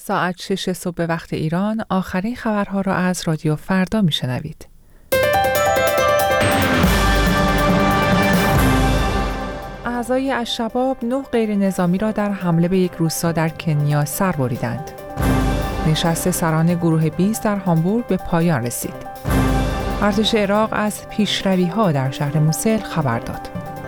ساعت 6 صبح به وقت ایران آخرین خبرها را از رادیو فردا میشنوید. اعضای الشباب 9 غیر نظامی را در حمله به یک روستا در کنیا سر بریدند. نشست سران گروه 20 در هامبورگ به پایان رسید. ارتش عراق از پیشروی‌ها در شهر موسل خبر داد.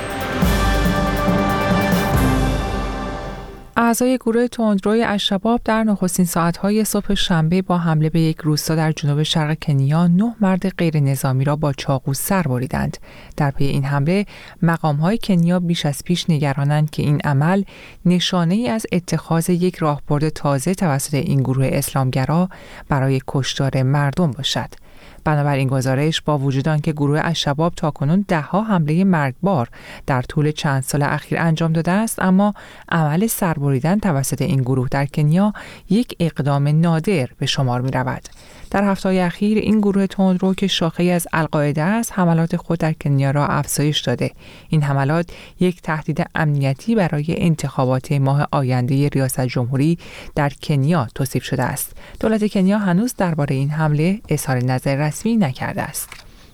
اعضای گروه تندروی الشباب در نخستین ساعت‌های صبح شنبه با حمله به یک روستا در جنوب شرق کنیا 9 مرد غیر نظامی را با چاقو سر بریدند. در پی این حمله مقام‌های کنیا بیش از پیش نگرانند که این عمل نشانه‌ای از اتخاذ یک راهبرد تازه توسط این گروه اسلامگرا برای کشتار مردم باشد. بنابراین گزارش با وجود آنکه گروه الشباب تاکنون 10 حمله مرگبار در طول چند سال اخیر انجام داده است، اما عمل سربریدن توسط این گروه در کنیا یک اقدام نادر به شمار می رود. در هفته‌های اخیر این گروه تندرو که شاخه‌ای از القاعده است حملات خود در کنیا را افزایش داده. این حملات یک تهدید امنیتی برای انتخابات ماه آینده ریاست جمهوری در کنیا توصیف شده است. دولت کنیا هنوز درباره این حمله اظهار نظر رسمی نکرده است.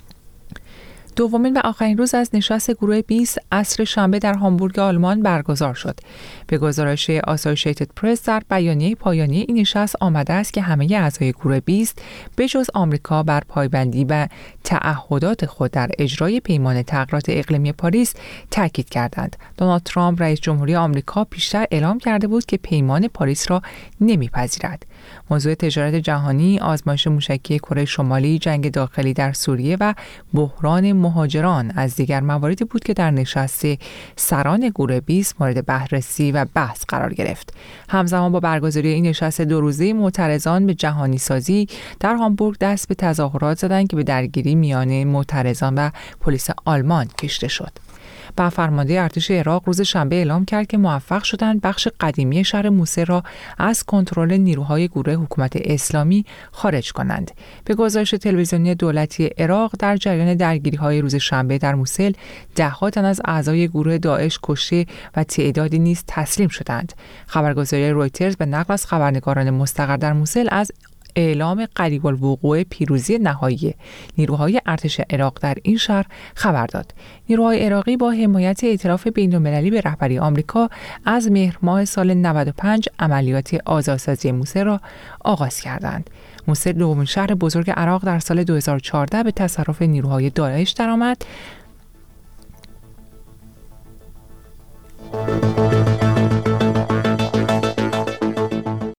دومین و آخرین روز از نشست گروه 20 عصر شنبه در هامبورگ آلمان برگزار شد. به گزارش آسوشیتد پرس در بیانیه پایانی این نشست آمده است که همه اعضای گروه 20 به جز آمریکا بر پایبندی و تعهدات خود در اجرای پیمان تغییرات اقلیمی پاریس تاکید کردند. دونالد ترامپ رئیس جمهوری آمریکا پیشتر اعلام کرده بود که پیمان پاریس را نمیپذیرد. موضوع تجارت جهانی، آزمایش موشکی کره شمالی، جنگ داخلی در سوریه و بحران مهاجران از دیگر مواردی بود که در نشست سران گروه 20 مورد بررسی و بحث قرار گرفت. همزمان با برگزاری این نشست 2 روزه معترضان به جهانی سازی در هامبورگ دست به تظاهرات زدند که به درگیری میان معترضان و پلیس آلمان کشیده شد. با فرمانده ارتش عراق روز شنبه اعلام کرد که موفق شدند بخش قدیمی شهر موسل را از کنترل نیروهای گروه حکومت اسلامی خارج کنند. به گزارش تلویزیونی دولتی عراق در جریان درگیری‌های روز شنبه در موسل 10 تن از اعضای گروه داعش کشته و تعدادی نیز تسلیم شدند. خبرگزاری رویترز به نقل از خبرنگاران مستقر در موسل از اعلام قریب الوقوع پیروزی نهایی نیروهای ارتش عراق در این شهر خبر داد. نیروهای عراقی با حمایت ائتلاف بین‌المللی به رهبری آمریکا از مهر ماه سال 95 عملیات آزادسازی موسل را آغاز کردند. موسل دومین شهر بزرگ عراق در سال 2014 به تصرف نیروهای داعش درآمد.